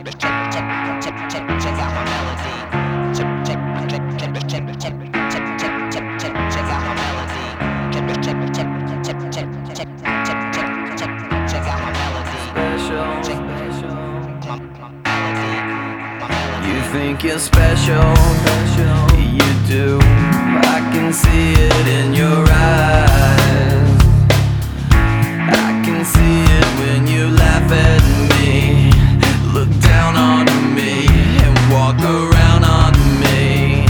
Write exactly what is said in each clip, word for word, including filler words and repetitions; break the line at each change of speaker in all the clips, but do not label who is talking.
You think you're special, you do. I can see it in your eyes. I can see it when you laugh at me, look down on me, and walk around on me.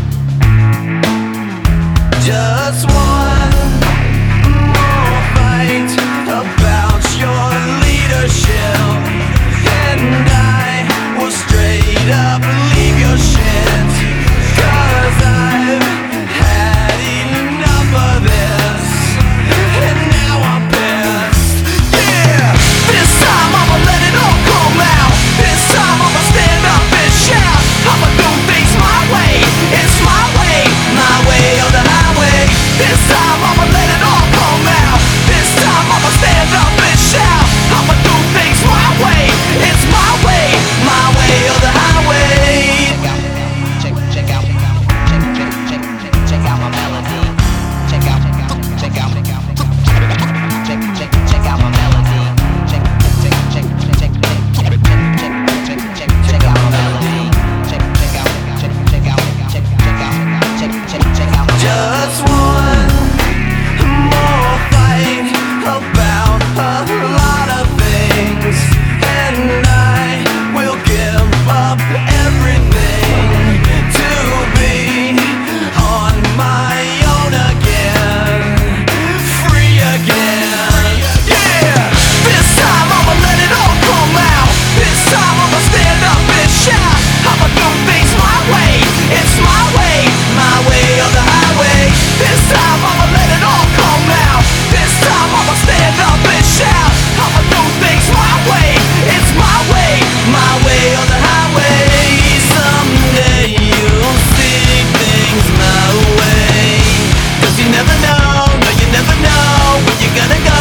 Just one more fight about your leadership, and I will straight up leave your shit. Cause I've had enough of this, and now I'm pissed. Yeah, this time I'ma let it all come out. This time I'ma stand up and shout. I'ma do things my way, it's my way, my way or the highway. This time I'ma let it all come out. This time I'ma stand up and shout. I'ma do things my way, it's my way, my way or the highway.
Check, check out, check, check, check, check, check out my melody. Check out, check out, check out, check, check, check out my melody. Check, check, check, check, check, check, check, check, check, check out my melody. Check, check out, check, check out, check, check out, check, check, check out my melody.
Just one more fight about a lot of things, and I will give up everything to be on my own again, free again. Yeah, this time I'ma let it all come out. This time I'ma stand up and shout. I'ma do things my way, it's my way, my way or the highway. This time I'ma let it all come out. This time I'ma stand up and shout. I'ma do things my way, it's my way, my way or the highway. Someday you'll see things my way. Cause you never know, no you never know where you're gonna go.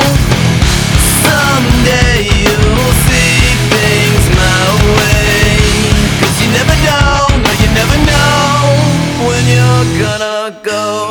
Someday you'll see things my way. Cause you never know, no you never know when you're gonna go.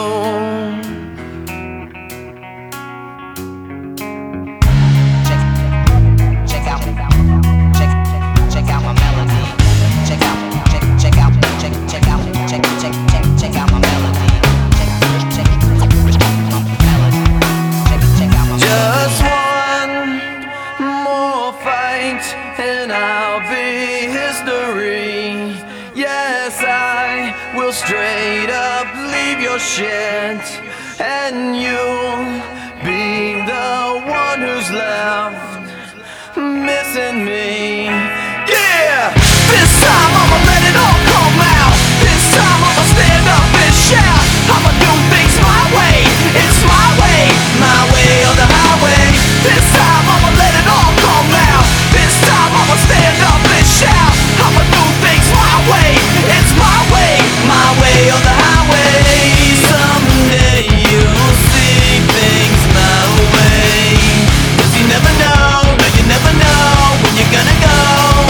Check out, check, check out my melody. Check out, check, check out, check, check out, check, check, check, check out my melody. Check, check, check out my melody. Check, check out my melody.
Just one more fight and I'll be history. Yes, I will straight up leave your shit, and you'll be the one who's left missing me. Yeah, this time I'ma let it all come out. This time I'ma stand up and shout. I'ma do things my way, it's my way, my way or the highway. This time I'ma let it all come out. This time I'ma stand up and shout. I'ma do things my way, it's my way, my way or the highway. Someday you'll see things my way. Cause you never know, no you never know when you're gonna go.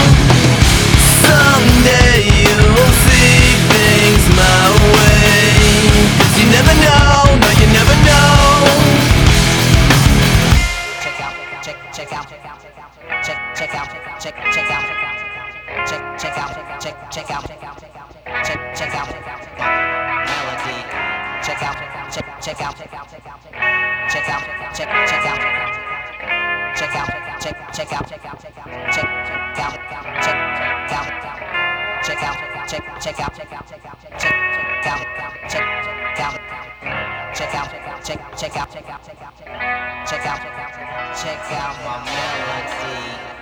Someday you'll see things my way. Cause you never know, no you never know.
Check out, check, check out, check, check out, check, check out, check, check out, check, check out, check, check out melody. Check out, check, check out, check out, check, check out, check, check out, check out, check, check out, check out, check, check out, check, check out, check, check out, check out, check out, check out, check out, check out, check, check out, check out, check out, check out, check out my melody.